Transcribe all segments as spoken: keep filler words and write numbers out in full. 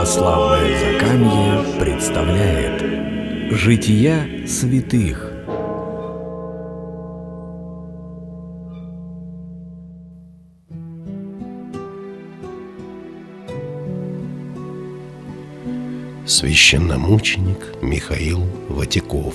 Православное Закамье представляет Жития святых. Священномученик Михаил Ватяков.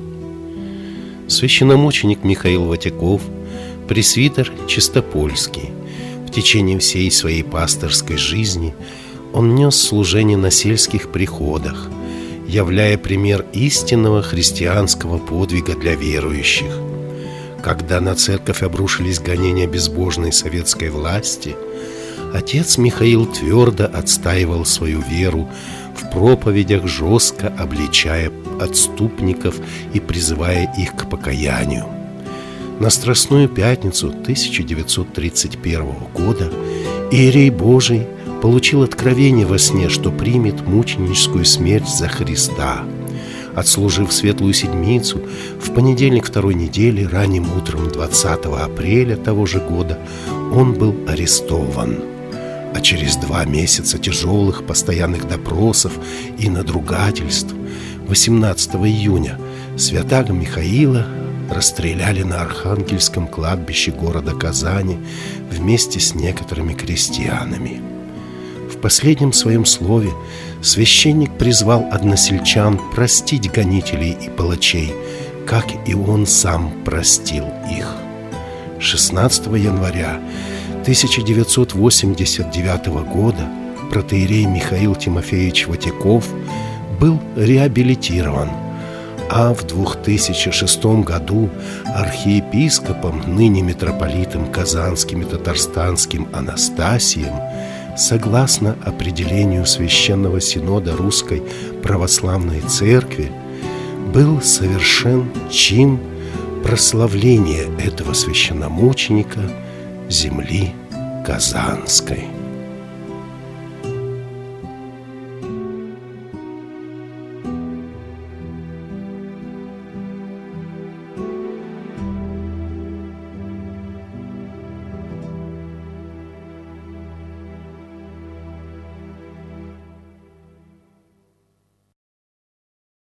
Священномученик Михаил Ватяков, пресвитер Чистопольский. В течение всей своей пасторской жизни он нес служение на сельских приходах, являя пример истинного христианского подвига для верующих. Когда на церковь обрушились гонения безбожной советской власти, отец Михаил твердо отстаивал свою веру, в проповедях жестко обличая отступников и призывая их к покаянию. На Страстную пятницу тысяча девятьсот тридцать первого года иерей Божий получил откровение во сне, что примет мученическую смерть за Христа. Отслужив Светлую Седмицу, в понедельник второй недели, ранним утром двадцатого апреля того же года, он был арестован. А через два месяца тяжелых постоянных допросов и надругательств восемнадцатого июня святаго Михаила расстреляли на Архангельском кладбище города Казани вместе с некоторыми крестьянами. В последнем своем слове священник призвал односельчан простить гонителей и палачей, как и он сам простил их. шестнадцатого января тысяча девятьсот восемьдесят девятого года протоиерей Михаил Тимофеевич Ватяков был реабилитирован, а в две тысячи шестом году архиепископом, ныне митрополитом Казанским и Татарстанским Анастасием, согласно определению Священного Синода Русской Православной Церкви, был совершен чин прославления этого священномученика земли Казанской.